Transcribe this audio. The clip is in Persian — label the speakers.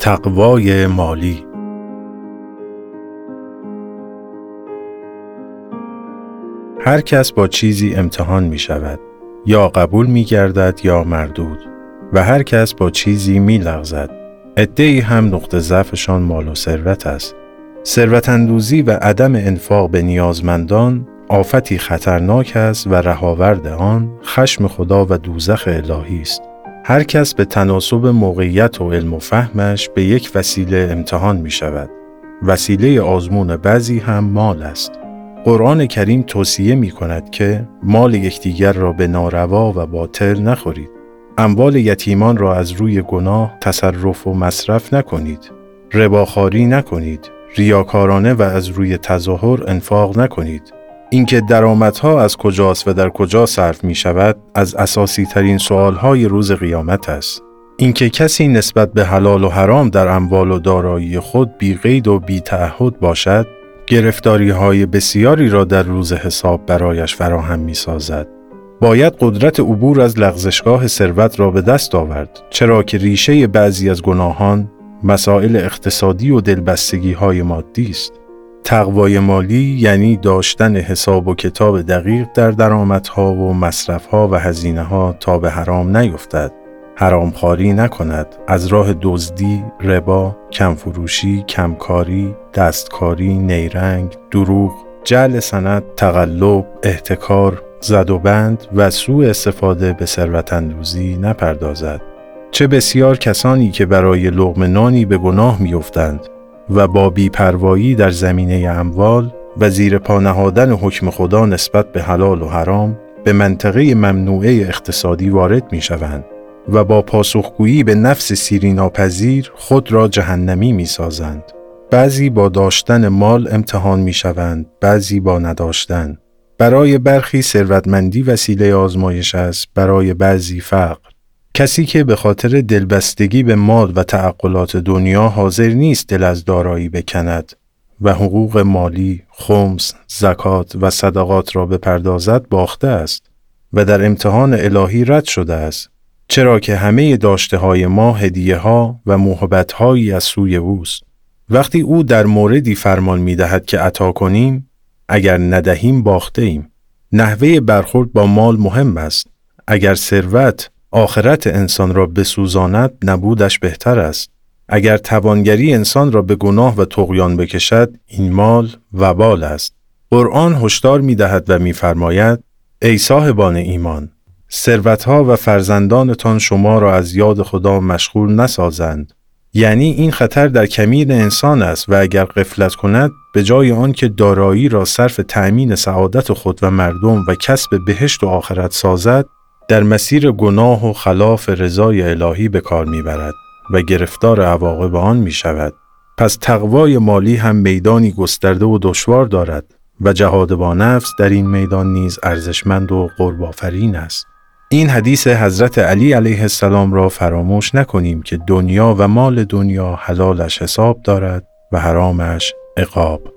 Speaker 1: تقوای مالی. هر کس با چیزی امتحان می شود، یا قبول می گردد یا مردود، و هر کس با چیزی می لغزد. عده‌ای هم نقطه ضعفشان مال و ثروت است. ثروت اندوزی و عدم انفاق به نیازمندان آفتی خطرناک است و رهاورد آن خشم خدا و دوزخ الهی است. هر کس به تناسب موقعیت و علم و فهمش به یک وسیله امتحان می شود. وسیله آزمون بعضی هم مال است. قرآن کریم توصیه می کند که مال یکدیگر را به ناروا و باطل نخورید. اموال یتیمان را از روی گناه تصرف و مصرف نکنید. رباخواری نکنید. ریاکارانه و از روی تظاهر انفاق نکنید. اینکه درآمدها از کجاست و در کجا صرف می شود از اساسی ترین سوالهای روز قیامت است. اینکه کسی نسبت به حلال و حرام در اموال و دارایی خود بی قید و بی تعهد باشد، گرفتاری‌های بسیاری را در روز حساب برایش فراهم می‌سازد. باید قدرت عبور از لغزشگاه ثروت را به دست آورد، چرا که ریشه بعضی از گناهان مسائل اقتصادی و دلبستگی‌های مادی است. تقوای مالی یعنی داشتن حساب و کتاب دقیق در درآمدها و مصرف‌ها و هزینه‌ها تا به حرام نیفتد. حرامخواری نکند، از راه دزدی، ربا، کمفروشی، کمکاری، دستکاری، نیرنگ، دروغ، جعل سند، تقلب، احتکار، زد و بند و سوء استفاده به ثروت اندوزی نپردازد. چه بسیار کسانی که برای لقمه نانی به گناه می‌افتند و با بی‌پروایی در زمینه اموال و زیر پا نهادن حکم خدا نسبت به حلال و حرام به منطقه ممنوعه اقتصادی وارد می‌شوند و با پاسخگویی به نفس سیریناپذیر خود را جهنمی می‌سازند. بعضی با داشتن مال امتحان می‌شوند، بعضی با نداشتن. برای برخی ثروتمندی وسیله آزمایش است، برای بعضی فقر. کسی که به خاطر دلبستگی به مال و تعقلات دنیا حاضر نیست دل از دارایی بکند و حقوق مالی، خمس، زکات و صدقات را بپردازد باخته است و در امتحان الهی رد شده است. چرا که همه داشته های ما هدیه ها و موهبت هایی از سوی اوست. وقتی او در موردی فرمان می دهد که عطا کنیم، اگر ندهیم باخته ایم. نحوه برخورد با مال مهم است. اگر ثروت آخرت انسان را بسوزاند نبودش بهتر است. اگر توانگری انسان را به گناه و طغیان بکشد این مال وبال است. قرآن هشدار می دهد و می فرماید ای صاحبان ایمان، ثروتها و فرزندانتان شما را از یاد خدا مشغول نسازند. یعنی این خطر در کمین انسان است و اگر غفلت کند به جای آن که دارایی را صرف تأمین سعادت خود و مردم و کسب بهشت و آخرت سازد، در مسیر گناه و خلاف رضای الهی به کار میبرد و گرفتار عواقب آن می شود. پس تقوای مالی هم میدانی گسترده و دشوار دارد و جهاد با نفس در این میدان نیز ارزشمند و قرب‌آفرین است. این حدیث حضرت علی علیه السلام را فراموش نکنیم که دنیا و مال دنیا حلالش حساب دارد و حرامش عقاب.